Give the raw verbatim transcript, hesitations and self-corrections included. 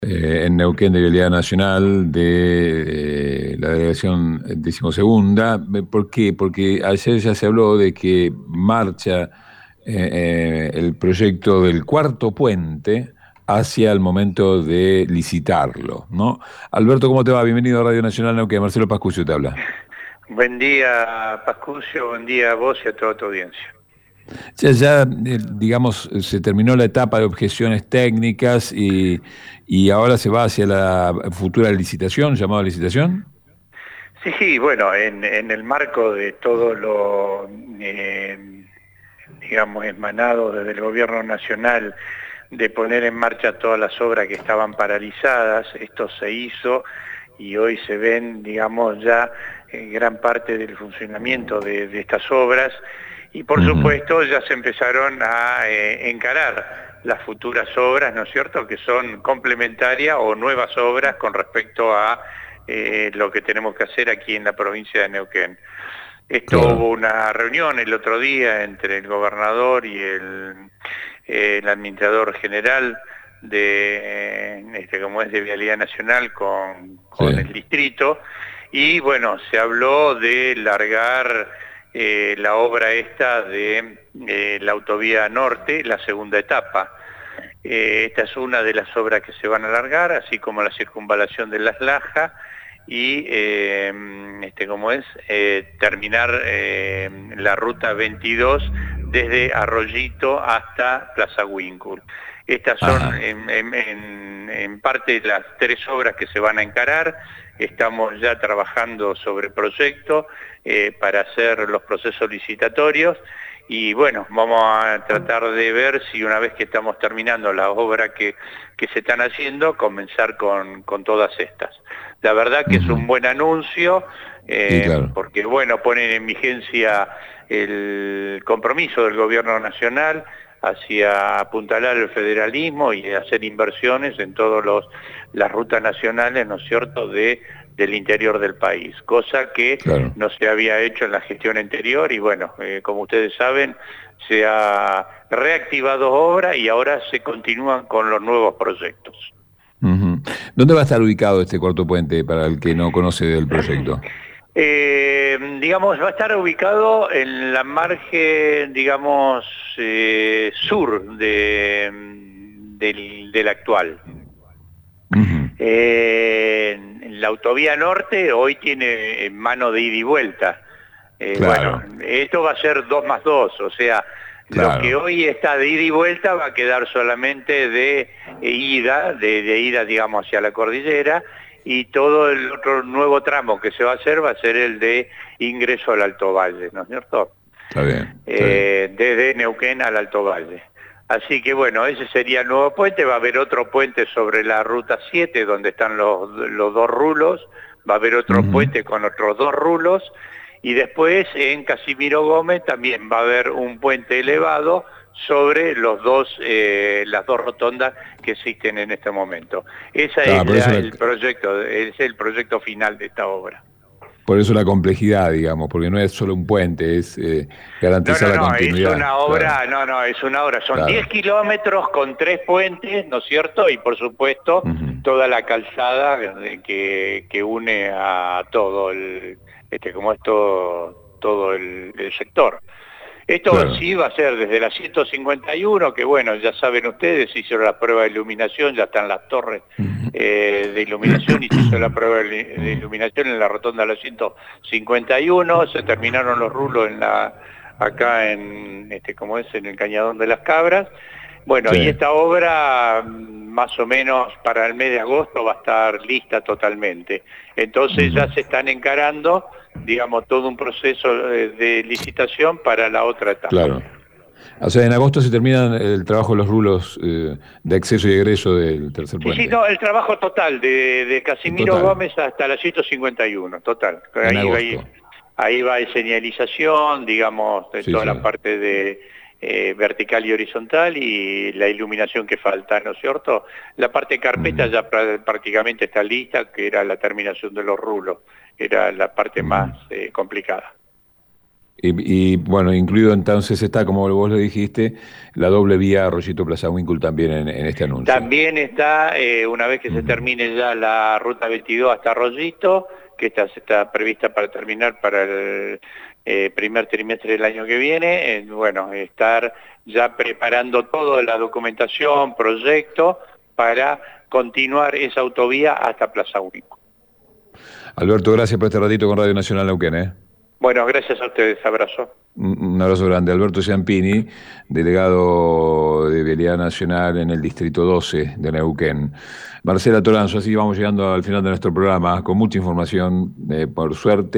eh, en Neuquén de Vialidad Nacional de eh, la delegación decimosegunda. ¿Por qué? Porque ayer ya se habló de que marcha eh, eh, el proyecto del cuarto puente hacia el momento de licitarlo, ¿no? Alberto, ¿cómo te va? Bienvenido a Radio Nacional Neuquén. Marcelo Pascucio te habla. Buen día, Pascucio, buen día a vos y a toda tu audiencia. Ya, ya eh, digamos, se terminó la etapa de objeciones técnicas y, y ahora se va hacia la futura licitación, llamada licitación. Sí, bueno, en, en el marco de todo lo, eh, digamos, emanado desde el gobierno nacional de poner en marcha todas las obras que estaban paralizadas, esto se hizo y hoy se ven, digamos, ya eh, gran parte del funcionamiento de, de estas obras y por Ujú. supuesto ya se empezaron a eh, encarar las futuras obras, ¿no es cierto?, que son complementarias o nuevas obras con respecto a eh, lo que tenemos que hacer aquí en la provincia de Neuquén. Esto Claro. hubo una reunión el otro día entre el gobernador y el, eh, el administrador general de, este, como es de Vialidad Nacional con, Sí. con el distrito, y bueno, se habló de largar eh, la obra esta de eh, la autovía norte, la segunda etapa. Eh, esta es una de las obras que se van a alargar, así como la circunvalación de Las Lajas y, eh, este, como es, eh, terminar eh, la ruta veintidós desde Arroyito hasta Plaza Wincul. Estas son Ajá. en, en, en, en parte las tres obras que se van a encarar. Estamos ya trabajando sobre el proyecto eh, para hacer los procesos licitatorios. Y bueno, vamos a tratar de ver si una vez que estamos terminando la obra que, que se están haciendo, comenzar con, con todas estas. La verdad que es Ujú. un buen anuncio, Y eh, claro. porque bueno, ponen en vigencia el compromiso del gobierno nacional hacia apuntalar el federalismo y hacer inversiones en todas las rutas nacionales, ¿no es cierto?, de del interior del país, cosa que Claro. no se había hecho en la gestión anterior y bueno, eh, como ustedes saben, se ha reactivado obra y ahora se continúan con los nuevos proyectos. Ujú. ¿Dónde va a estar ubicado este cuarto puente para el que no conoce del proyecto? Eh, digamos, va a estar ubicado en la margen, digamos, eh, sur de, del, del actual. Ujú. Eh, la autovía norte hoy tiene mano de ida y vuelta. Eh, bueno, Claro, esto va a ser dos más dos, o sea, lo que claro. hoy está de ida y vuelta va a quedar solamente de ida, de, de ida, digamos, hacia la cordillera, y todo el otro nuevo tramo que se va a hacer va a ser el de ingreso al Alto Valle, ¿no es cierto? Está bien, está bien. Eh, desde Neuquén al Alto Valle. Así que bueno, ese sería el nuevo puente. Va a haber otro puente sobre la ruta siete, donde están los, los dos rulos, va a haber otro Ujú. puente con otros dos rulos, y después en Casimiro Gómez también va a haber un puente elevado sobre los dos, eh, las dos rotondas que existen en este momento. Ese Está, es por eso la- la, el proyecto, es el proyecto final de esta obra. por eso la complejidad, digamos, porque no es solo un puente, es eh, No, garantizar no, la no, es continuidad. una Claro, obra, no, no, es una obra, son diez claro. kilómetros con tres puentes, ¿no es cierto? Y por supuesto, Ujú. toda la calzada que, que une a todo el, este, como es todo, todo el, el sector. Esto Claro. sí va a ser desde la ciento cincuenta y uno, que bueno, ya saben ustedes, se hizo la prueba de iluminación, ya están las torres Ujú. eh, de iluminación y se hizo la prueba de de iluminación en la rotonda de la ciento cincuenta y uno, se terminaron los rulos en la, acá en, este, como es, en el Cañadón de las Cabras. Bueno, Sí. y esta obra mm, más o menos para el mes de agosto va a estar lista totalmente. Entonces Ujú. ya se están encarando, digamos, todo un proceso de, de licitación para la otra etapa. Claro. O sea, en agosto se termina el trabajo de los rulos eh, de acceso y egreso del tercer Sí, sí, puente. no, el trabajo total de, de En Casimiro total, Gómez hasta la ciento cincuenta y uno, total. en Ahí, ahí, agosto. ahí va de señalización, digamos, de Sí, toda sí. la parte de eh, vertical y horizontal y la iluminación que falta, ¿no es cierto? La parte de carpeta Ujú. ya pra- prácticamente está lista, que era la terminación de los rulos, era la parte más Ujú. eh, complicada. Y, y, bueno, incluido entonces está, como vos lo dijiste, la doble vía Arroyito Plaza Winkle también en, en este anuncio. También está, eh, una vez que se Ujú. termine ya la ruta veintidós hasta Arroyito, que está, está prevista para terminar para el eh, primer trimestre del año que viene, eh, bueno, estar ya preparando toda la documentación, proyecto, para continuar esa autovía hasta Plaza Único. Alberto, gracias por este ratito con Radio Nacional Neuquén, ¿eh? Bueno, gracias a ustedes, abrazo. Un abrazo grande. Alberto Ciampini, delegado de Vialidad Nacional en el Distrito doce de Neuquén. Marcela Toranzo, así vamos llegando al final de nuestro programa con mucha información, eh, por suerte.